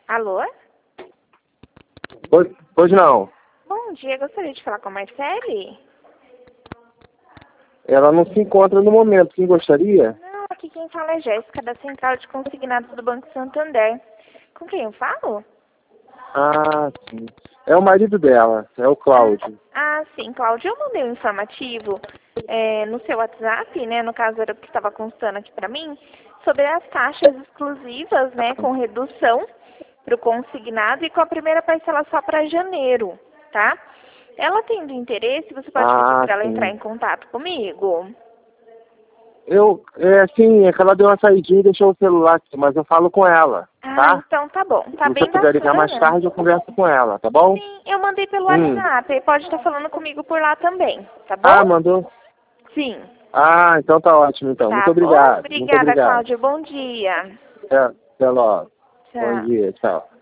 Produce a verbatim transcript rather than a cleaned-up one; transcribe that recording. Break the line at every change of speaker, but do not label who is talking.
Alô?
Pois, pois não.
Bom dia, gostaria de falar com a Marcele?
Ela não se encontra no momento. Quem gostaria?
Não, aqui quem fala é Jéssica, da Central de Consignados do Banco Santander. Com quem eu falo?
Ah, sim. É o marido dela, é o Cláudio.
Ah, sim, Cláudio, eu mandei um informativo é, no seu WhatsApp, né, no caso era o que estava constando aqui para mim, sobre as taxas exclusivas, né, com redução para o consignado e com a primeira parcela só para janeiro, tá? Ela tendo interesse, você pode pedir
Ah,
para ela entrar
sim.
em contato comigo?
Eu, é, sim, é que ela deu uma saidinha e deixou o celular aqui, mas eu falo com ela,
Ah,
tá?
então tá bom,
Se
tá
você
bem
puder ligar mais
bacana.
tarde, eu converso com ela, tá bom?
Sim, eu mandei pelo
Hum.
WhatsApp, aí pode estar falando comigo por lá também, tá bom?
Ah, mandou?
Sim.
Ah, então tá ótimo, então. Muito
Tá bom?
obrigado. Muito
Obrigada,
obrigado.
Cláudia. Bom dia.
Até, até logo. Bom
Tchau.
dia, tchau.